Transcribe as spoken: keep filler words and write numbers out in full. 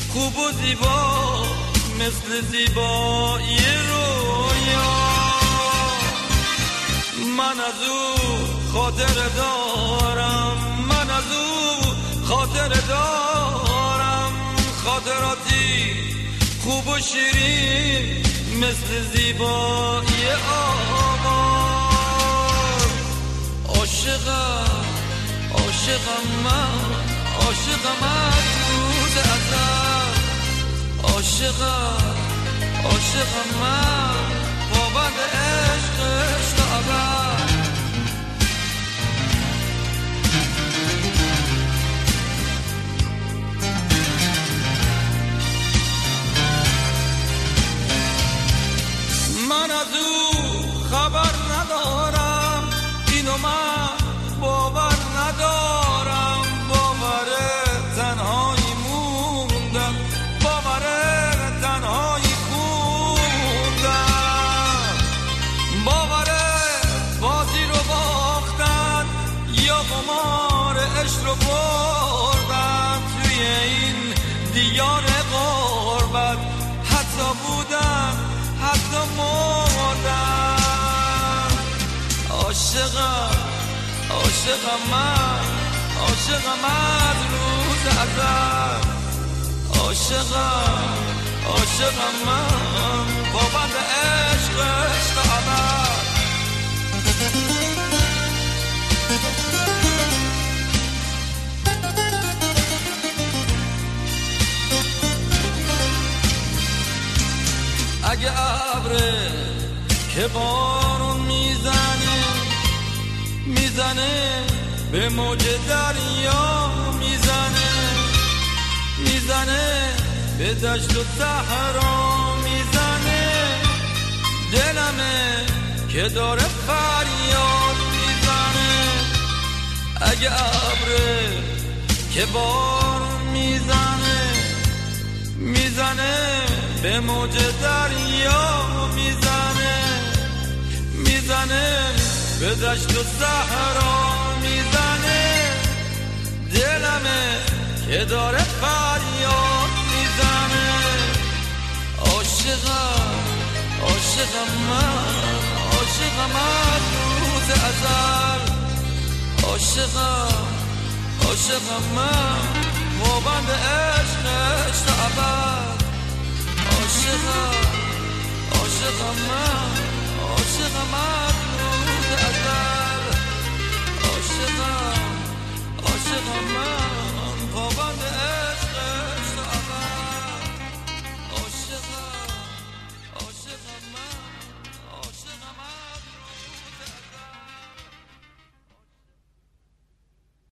خوب و زیبا مثل زیبایی رویا. من از او خاطر دارم، من از او خاطر دارم، خاطراتی خوب و شیرین مثل زیبایی آواز. عاشقم عاشقم من، عاشقم از روز ازل، عاشقم عاشقم من، پابند عشقش تا ابد. من از او خبر ندارم، اینو من باور ندارم، باور تنهایی موندم، باور تنهایی خوندم، باور بازی رو باختن یا قمار عشق رو بردن توی این دیار غربت، حتی بودن حتی مردم. عاشقم عاشقم من، عاشقم از روز ازل، عاشقم عاشقم من، پابند عشقش تا ابد. اگه ابره که بارون میزنه میزنه به موج دریا، میزنه میزنه به دشت و صحرا، میزنه دلمه که داره فریاد میزنه. اگه ابره که بارون میزنه میزنه به موج دریا، میزنه میزنه به دشت و صحرا، میزنه دلمه که داره فریاد میزنه. عاشقم عاشقم من، عاشقم از روز ازل، عاشقم عاشقم من، پابند عشقش تا ابد. عاشقم عاشقم من،